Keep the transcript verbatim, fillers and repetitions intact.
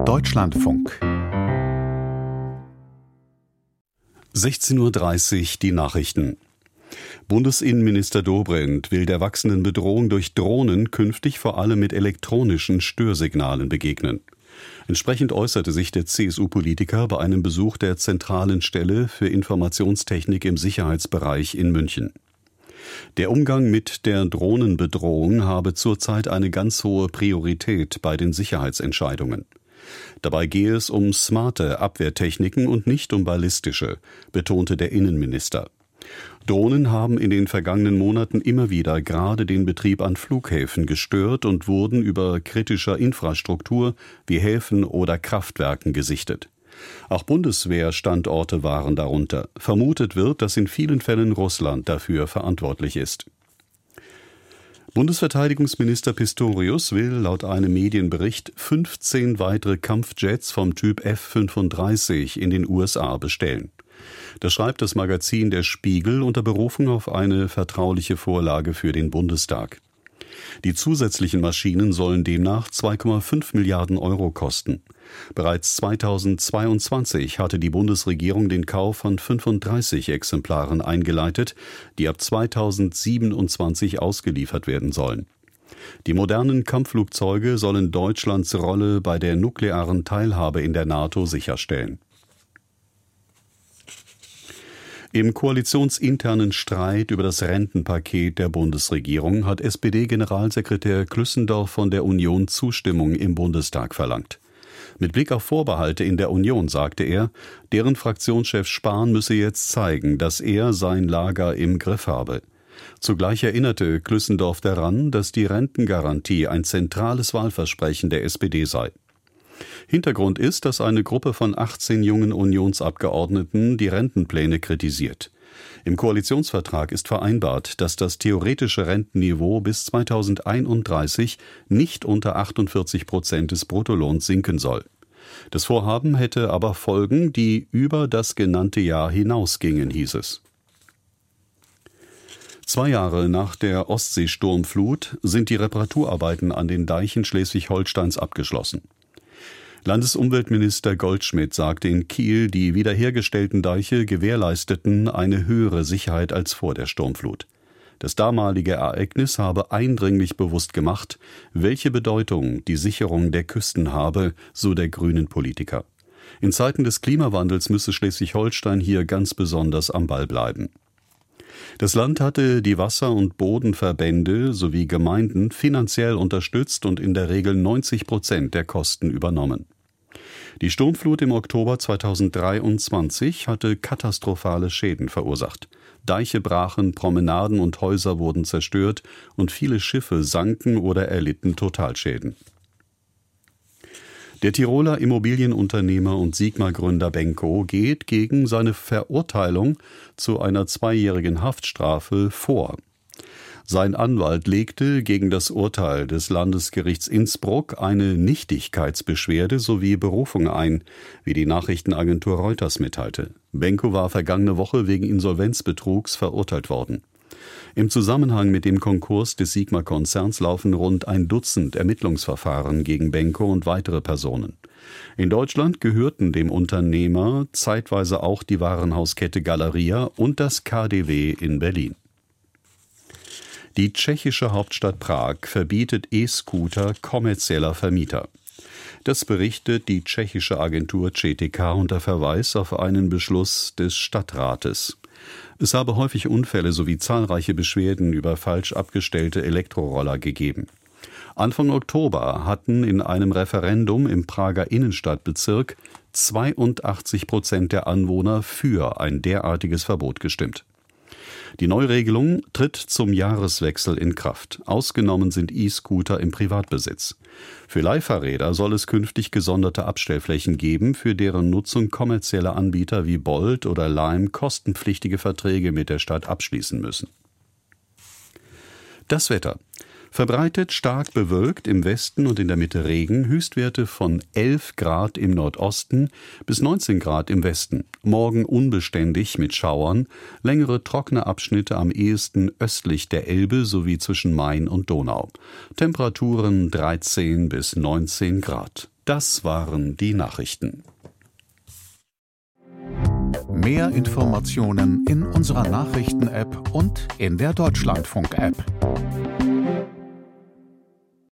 Deutschlandfunk. sechzehn Uhr dreißig, die Nachrichten. Bundesinnenminister Dobrindt will der wachsenden Bedrohung durch Drohnen künftig vor allem mit elektronischen Störsignalen begegnen. Entsprechend äußerte sich der C S U-Politiker bei einem Besuch der zentralen Stelle für Informationstechnik im Sicherheitsbereich in München. Der Umgang mit der Drohnenbedrohung habe zurzeit eine ganz hohe Priorität bei den Sicherheitsentscheidungen. Dabei gehe es um smarte Abwehrtechniken und nicht um ballistische, betonte der Innenminister. Drohnen haben in den vergangenen Monaten immer wieder gerade den Betrieb an Flughäfen gestört und wurden über kritischer Infrastruktur wie Häfen oder Kraftwerken gesichtet. Auch Bundeswehrstandorte waren darunter. Vermutet wird, dass in vielen Fällen Russland dafür verantwortlich ist. Bundesverteidigungsminister Pistorius will laut einem Medienbericht fünfzehn weitere Kampfjets vom Typ F fünfunddreißig in den U S A bestellen. Das schreibt das Magazin Der Spiegel unter Berufung auf eine vertrauliche Vorlage für den Bundestag. Die zusätzlichen Maschinen sollen demnach zwei Komma fünf Milliarden Euro kosten. Bereits zweitausendzweiundzwanzig hatte die Bundesregierung den Kauf von fünfunddreißig Exemplaren eingeleitet, die ab zweitausendsiebenundzwanzig ausgeliefert werden sollen. Die modernen Kampfflugzeuge sollen Deutschlands Rolle bei der nuklearen Teilhabe in der NATO sicherstellen. Im koalitionsinternen Streit über das Rentenpaket der Bundesregierung hat S P D-Generalsekretär Klüssendorf von der Union Zustimmung im Bundestag verlangt. Mit Blick auf Vorbehalte in der Union sagte er, deren Fraktionschef Spahn müsse jetzt zeigen, dass er sein Lager im Griff habe. Zugleich erinnerte Klüssendorf daran, dass die Rentengarantie ein zentrales Wahlversprechen der S P D sei. Hintergrund ist, dass eine Gruppe von achtzehn jungen Unionsabgeordneten die Rentenpläne kritisiert. Im Koalitionsvertrag ist vereinbart, dass das theoretische Rentenniveau bis zweitausendeinunddreißig nicht unter achtundvierzig Prozent des Bruttolohns sinken soll. Das Vorhaben hätte aber Folgen, die über das genannte Jahr hinausgingen, hieß es. Zwei Jahre nach der Ostseesturmflut sind die Reparaturarbeiten an den Deichen Schleswig-Holsteins abgeschlossen. Landesumweltminister Goldschmidt sagte in Kiel, die wiederhergestellten Deiche gewährleisteten eine höhere Sicherheit als vor der Sturmflut. Das damalige Ereignis habe eindringlich bewusst gemacht, welche Bedeutung die Sicherung der Küsten habe, so der grünen Politiker. In Zeiten des Klimawandels müsse Schleswig-Holstein hier ganz besonders am Ball bleiben. Das Land hatte die Wasser- und Bodenverbände sowie Gemeinden finanziell unterstützt und in der Regel neunzig Prozent der Kosten übernommen. Die Sturmflut im Oktober zweitausenddreiundzwanzig hatte katastrophale Schäden verursacht. Deiche brachen, Promenaden und Häuser wurden zerstört und viele Schiffe sanken oder erlitten Totalschäden. Der Tiroler Immobilienunternehmer und Sigma-Gründer Benko geht gegen seine Verurteilung zu einer zweijährigen Haftstrafe vor. Sein Anwalt legte gegen das Urteil des Landesgerichts Innsbruck eine Nichtigkeitsbeschwerde sowie Berufung ein, wie die Nachrichtenagentur Reuters mitteilte. Benko war vergangene Woche wegen Insolvenzbetrugs verurteilt worden. Im Zusammenhang mit dem Konkurs des Sigma-Konzerns laufen rund ein Dutzend Ermittlungsverfahren gegen Benko und weitere Personen. In Deutschland gehörten dem Unternehmer zeitweise auch die Warenhauskette Galeria und das K D W in Berlin. Die tschechische Hauptstadt Prag verbietet E-Scooter kommerzieller Vermieter. Das berichtet die tschechische Agentur C T K unter Verweis auf einen Beschluss des Stadtrates. Es habe häufig Unfälle sowie zahlreiche Beschwerden über falsch abgestellte Elektroroller gegeben. Anfang Oktober hatten in einem Referendum im Prager Innenstadtbezirk zweiundachtzig Prozent der Anwohner für ein derartiges Verbot gestimmt. Die Neuregelung tritt zum Jahreswechsel in Kraft. Ausgenommen sind E-Scooter im Privatbesitz. Für Leihfahrräder soll es künftig gesonderte Abstellflächen geben, für deren Nutzung kommerzielle Anbieter wie Bolt oder Lime kostenpflichtige Verträge mit der Stadt abschließen müssen. Das Wetter. Verbreitet stark bewölkt, im Westen und in der Mitte Regen, Höchstwerte von elf Grad im Nordosten bis neunzehn Grad im Westen. Morgen unbeständig mit Schauern, längere trockene Abschnitte am ehesten östlich der Elbe sowie zwischen Main und Donau. Temperaturen dreizehn bis neunzehn Grad. Das waren die Nachrichten. Mehr Informationen in unserer Nachrichten-App und in der Deutschlandfunk-App.